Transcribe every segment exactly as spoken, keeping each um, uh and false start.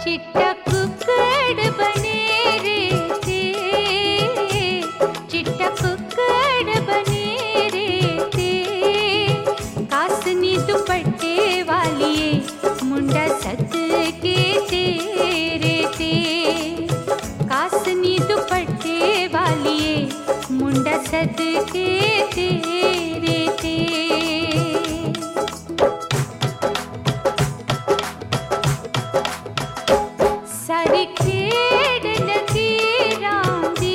चिट्टा कुक्कड़ बने रे ते, चिट्टा कुक्कड़ बने रे ते, कासनी दुपट्टे वालिए मुंडा सद के तेरे ते, कासनी दुपट्टे वालिए मुंडा सद के तेरे ते। सारी खेड़ लकीरां दी,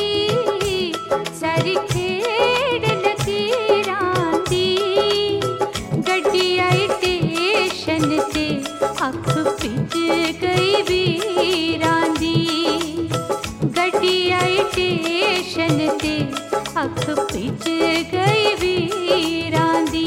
सारी खेड़ लकीरां दी, गड्डी आई स्टेशन ते अख पिच गई वीरां दी, गड्डी आई स्टेशन ते अख पिच गई वीरां दी।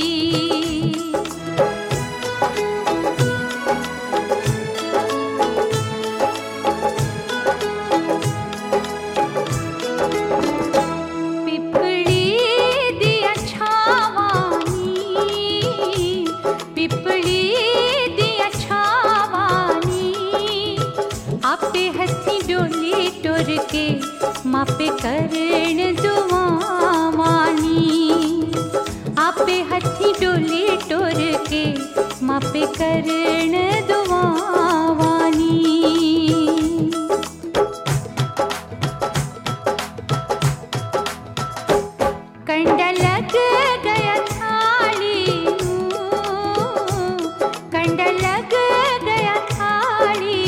आपे हथी डोली टोर के मापे करण दुआवानी, आपे हथी डोली टोर के मापे करण दुआवानी। कंडा लग गया थाली नूं, कंडा लग गया थाली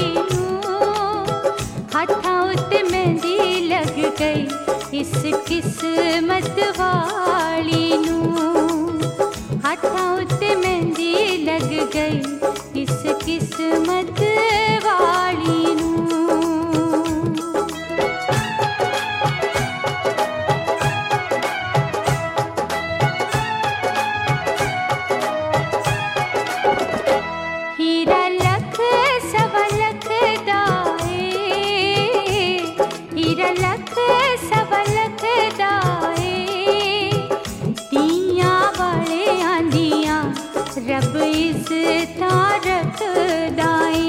हाथा उत्ते मेहंदी लग गई इस किस्मत वाली नूं, हाथा उत्ते मेहंदी लग गई इस किस्मत वाली नूं। हीरा लख सवा लख दाए, हीरा लख सवा लख दाए, दियां वाले आंदियां रब इज़्ज़तां रखदाए,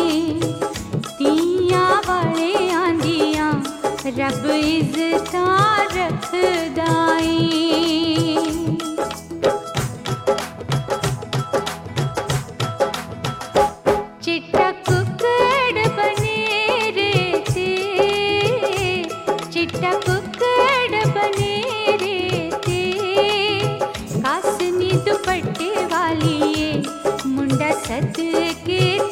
दियां वाले आंदियां रब इज़्ज़तां रखदाए। चिट्टा कुक्कड़ बने रे ते, चिट्टा कुक्कड़ बने रे ते, कासनी दुपट्टे वालिए मुंडा सद के